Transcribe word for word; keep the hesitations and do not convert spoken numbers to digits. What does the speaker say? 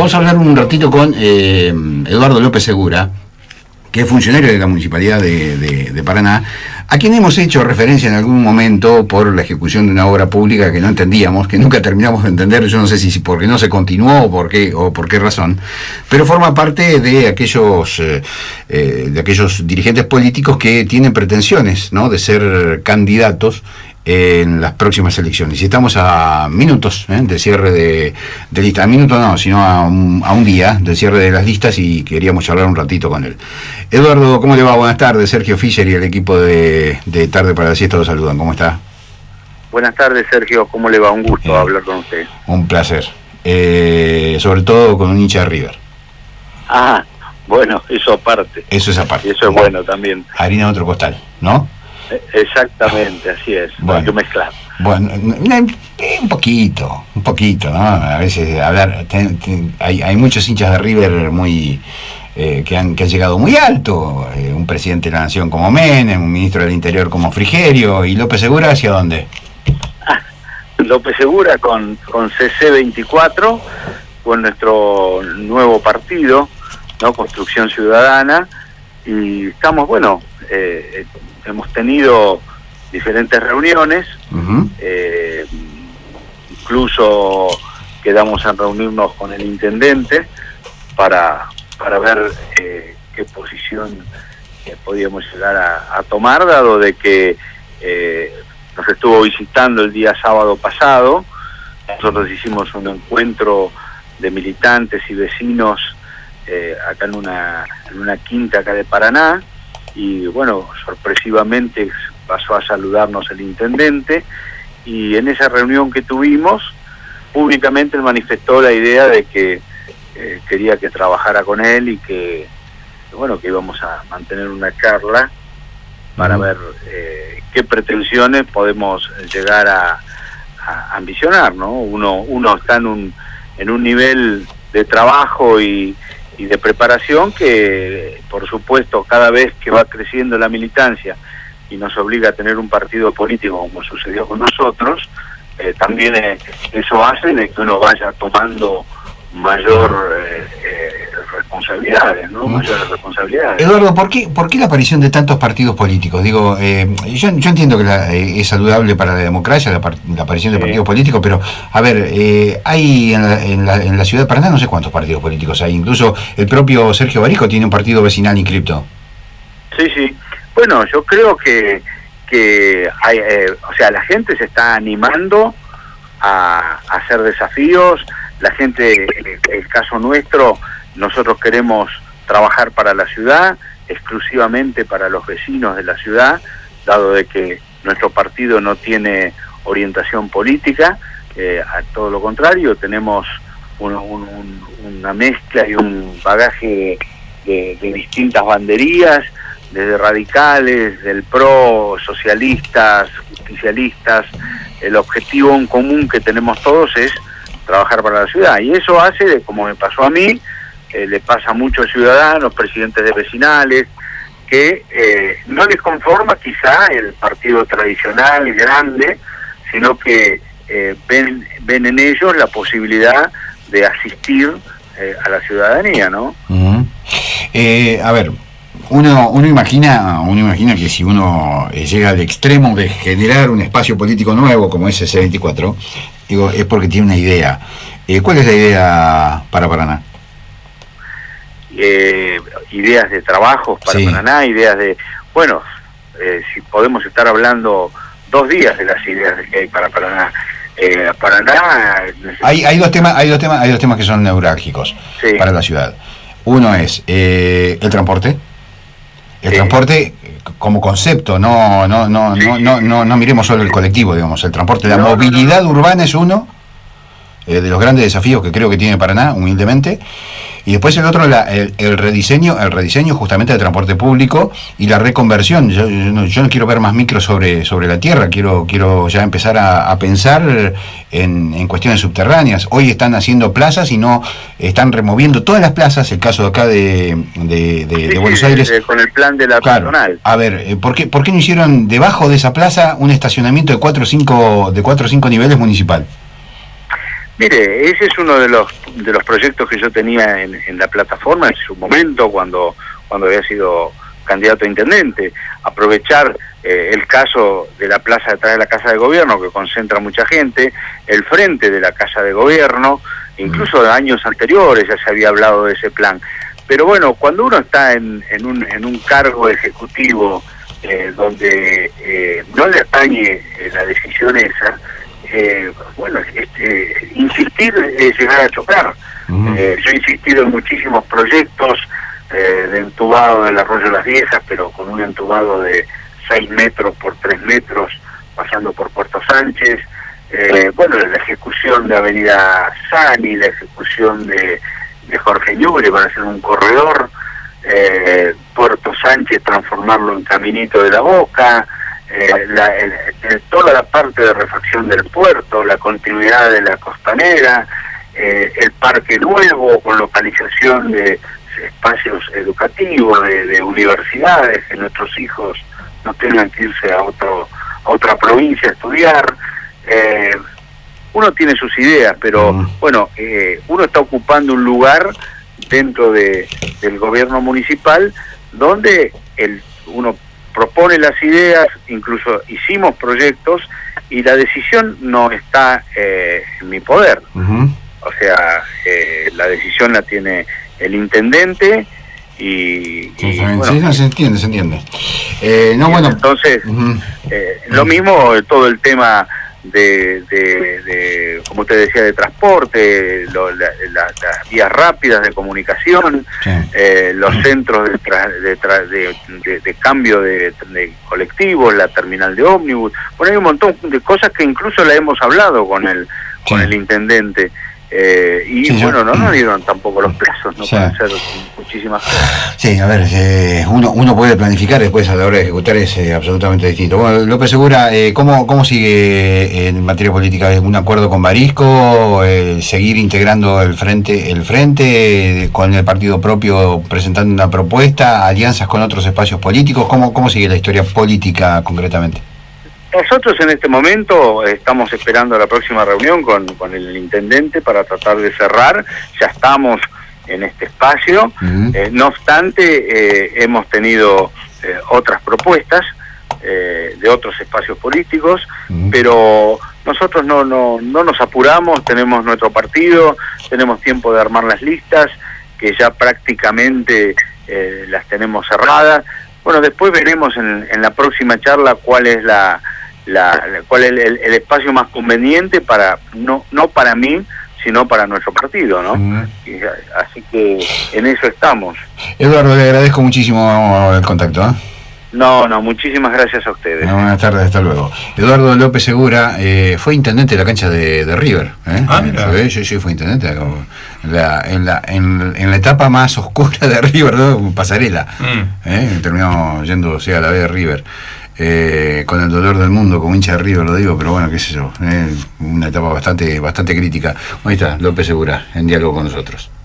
vamos a hablar un ratito con eh, Eduardo López Segura, que es funcionario de la Municipalidad de, de, de Paraná, a quien hemos hecho referencia en algún momento por la ejecución de una obra pública que no entendíamos, que nunca terminamos de entender. Yo no sé si, si porque no se continuó o por qué, o por qué razón, pero forma parte de aquellos eh, eh, de aquellos dirigentes políticos que tienen pretensiones, ¿no?, de ser candidatos en las próximas elecciones. Y estamos a minutos ¿eh? de cierre de, de lista. A minutos no, sino a un, a un día del cierre de las listas, y queríamos charlar un ratito con él. Eduardo, ¿cómo le va? Buenas tardes. Sergio Fischer y el equipo de, de Tarde para la Siesta los saludan. ¿Cómo está? Buenas tardes, Sergio. ¿Cómo le va? Un gusto eh, hablar con usted. Un placer. Eh, sobre todo con un hincha de River. Ah, bueno, eso aparte. Eso es aparte. Y eso es bueno también. Harina en otro costal, ¿no? Exactamente, así es, bueno, hay que mezclar. Bueno, un poquito, un poquito, ¿no? A veces hablar, ten, ten, hay, hay muchos hinchas de River muy eh, que, han, que han llegado muy alto, eh, un presidente de la Nación como Menem, un ministro del Interior como Frigerio, y López Segura, ¿hacia dónde? Ah, López Segura con, con C C veinticuatro, con nuestro nuevo partido, ¿no? Construcción Ciudadana, y estamos, bueno, eh, hemos tenido diferentes reuniones, uh-huh. eh, incluso quedamos en reunirnos con el intendente para, para ver eh, qué posición eh, podíamos llegar a, a tomar, dado de que eh, nos estuvo visitando el día sábado pasado. Nosotros hicimos un encuentro de militantes y vecinos eh, acá en una, en una quinta acá de Paraná, y bueno, sorpresivamente pasó a saludarnos el intendente, y en esa reunión que tuvimos, públicamente él manifestó la idea de que eh, quería que trabajara con él, y que, bueno, que íbamos a mantener una charla para uh-huh. ver eh, qué pretensiones podemos llegar a, a ambicionar, ¿no? Uno, uno está en un, en un nivel de trabajo y y de preparación que, por supuesto, cada vez que va creciendo la militancia y nos obliga a tener un partido político como sucedió con nosotros, eh, también eh, eso hace de que uno vaya tomando mayor eh, eh, responsabilidades, ¿no? Mayores responsabilidades. Eduardo, ¿por qué, ¿por qué la aparición de tantos partidos políticos? Digo, eh, yo, yo entiendo que la, eh, es saludable para la democracia la, la aparición de sí. partidos políticos, pero, a ver, eh, hay en la, en, la, en la ciudad de Paraná no sé cuántos partidos políticos hay, incluso el propio Sergio Barico tiene un partido vecinal inscripto. Sí, sí. Bueno, yo creo que, que hay, eh, o sea, la gente se está animando a, a hacer desafíos. La gente, el caso nuestro, nosotros queremos trabajar para la ciudad, exclusivamente para los vecinos de la ciudad, dado de que nuestro partido no tiene orientación política, eh, a todo lo contrario, tenemos un, un, un, una mezcla y un bagaje de, de distintas banderías, desde radicales, del P R O, socialistas, justicialistas. El objetivo en común que tenemos todos es trabajar para la ciudad, y eso hace, como me pasó a mí, eh, le pasa a muchos ciudadanos, presidentes de vecinales, que eh, no les conforma quizá el partido tradicional grande, sino que eh, ven, ven en ellos la posibilidad de asistir eh, a la ciudadanía, ¿no? Uh-huh. eh, a ver, uno uno imagina uno imagina que si uno eh, llega al extremo de generar un espacio político nuevo como es C C veinticuatro, digo, es porque tiene una idea. Eh, ¿Cuál es la idea para Paraná? Eh, ideas de trabajo para sí. Paraná, ideas de... Bueno, eh, si podemos estar hablando dos días de las ideas que hay para Paraná. Eh, Paraná... Hay, hay, dos temas, hay, dos temas, hay dos temas que son neurálgicos sí. para la ciudad. Uno es eh, el transporte. El sí. transporte como concepto, no no no, sí. no no no no miremos solo el colectivo, digamos, el transporte, la no, movilidad no, no. urbana es uno eh, de los grandes desafíos que creo que tiene Paraná, humildemente. Y después el otro, la, el, el rediseño, el rediseño justamente del transporte público y la reconversión. Yo, yo, no, yo no quiero ver más micros sobre, sobre la tierra, quiero, quiero ya empezar a, a pensar en, en cuestiones subterráneas. Hoy están haciendo plazas y no están removiendo todas las plazas, el caso de acá de, de, de, sí, de Buenos sí, Aires. Eh, con el plan de la claro, personal. A ver, ¿por qué, ¿por qué no hicieron debajo de esa plaza un estacionamiento de cuatro o cinco, de cuatro o cinco niveles municipal? Mire, ese es uno de los de los proyectos que yo tenía en, en la plataforma en su momento cuando cuando había sido candidato a intendente, aprovechar eh, el caso de la plaza detrás de la Casa de Gobierno, que concentra mucha gente, el frente de la Casa de Gobierno, incluso de años anteriores ya se había hablado de ese plan. Pero bueno, cuando uno está en, en, un, en un cargo ejecutivo eh, donde eh, no le atañe eh, la decisión esa, eh, bueno, este, insistir es llegar a chocar. Uh-huh. eh, yo he insistido en muchísimos proyectos eh, de entubado del Arroyo Las Viejas, pero con un entubado de seis metros por tres metros, pasando por Puerto Sánchez, eh, bueno, la ejecución de Avenida Sani, la ejecución de, de Jorge Ñuble para hacer un corredor, eh, Puerto Sánchez transformarlo en Caminito de la Boca, eh, la, el, el, toda la parte de refacción del puerto, la continuidad de la costanera, eh, el parque nuevo con localización de espacios educativos, de, de universidades, que nuestros hijos no tengan que irse a otro a otra provincia a estudiar. Eh, uno tiene sus ideas, pero uh-huh. bueno, eh, uno está ocupando un lugar dentro de del gobierno municipal donde el uno propone las ideas, incluso hicimos proyectos y la decisión no está eh, en mi poder. Uh-huh. O sea, eh, la decisión la tiene el intendente y, sí, y bueno, sí, no, se entiende, se entiende. Eh, no, bueno, entonces, uh-huh. eh, lo mismo todo el tema de, de, de como te decía, de transporte, lo, la, la, las vías rápidas de comunicación, sí. eh, los centros de, tra, de, tra, de, de, de cambio de, de colectivos, la terminal de ómnibus. Bueno, hay un montón de cosas que incluso la hemos hablado con el, sí. con el intendente. Eh, y sí, bueno, yo, no nos dieron tampoco los plazos, no sí. pueden ser muchísimas cosas. Sí, a ver, eh, uno uno puede planificar, después a la hora de ejecutar es eh, absolutamente distinto. Bueno, López Segura, eh, ¿cómo, ¿cómo sigue en materia política? ¿Un acuerdo con Barisco? Eh, ¿Seguir integrando el frente, el frente eh, con el partido propio, presentando una propuesta? ¿Alianzas con otros espacios políticos? ¿Cómo, cómo sigue la historia política concretamente? Nosotros en este momento estamos esperando la próxima reunión con, con el intendente para tratar de cerrar, ya estamos en este espacio, uh-huh. eh, no obstante eh, hemos tenido eh, otras propuestas eh, de otros espacios políticos, uh-huh. pero nosotros no, no, no nos apuramos, tenemos nuestro partido, tenemos tiempo de armar las listas, que ya prácticamente eh, las tenemos cerradas. Bueno, después veremos en, en la próxima charla cuál es la La, la, cuál es el, el espacio más conveniente para no no para mí sino para nuestro partido, ¿no? Uh-huh. Y, así que en eso estamos. Eduardo, le agradezco muchísimo el contacto, ¿eh? No, no, muchísimas gracias a ustedes. No, buenas tardes, hasta luego. Eduardo López Segura eh, fue intendente de la cancha de, de River, ¿eh? Ah, mira. Sí, sí, fue intendente en la, en, la, en, en la etapa más oscura de River, ¿no? Pasarela, mm. ¿eh? Terminó yéndose a la B de River. Eh, con el dolor del mundo, como hincha de River lo digo, pero bueno, qué sé yo, eh, una etapa bastante bastante crítica. Ahí está, López Segura, en diálogo con nosotros.